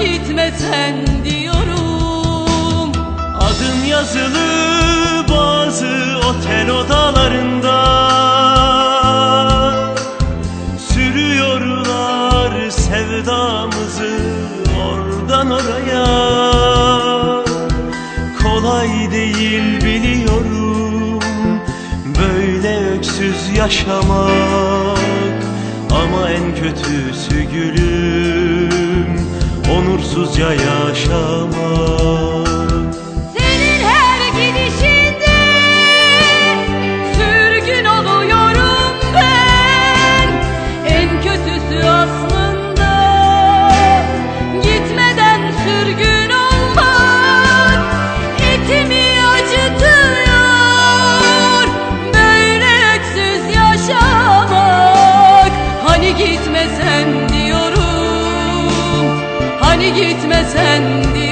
gitmesen diyorum. Adın yazılı bazı otel odalarında, sürüyorlar sevdamızı oradan oraya. Kolay değil biliyorum böyle öksüz yaşamak, ama en kötüsü gülüm onursuzca yaşamak. Senin her gidişinde sürgün oluyorum ben. En kötüsü aslında gitmeden sürgün olmak. İçimi acıtıyor böyle öksüz yaşamak. Hani gitmesen diyorum, hani gitmesen diyorum.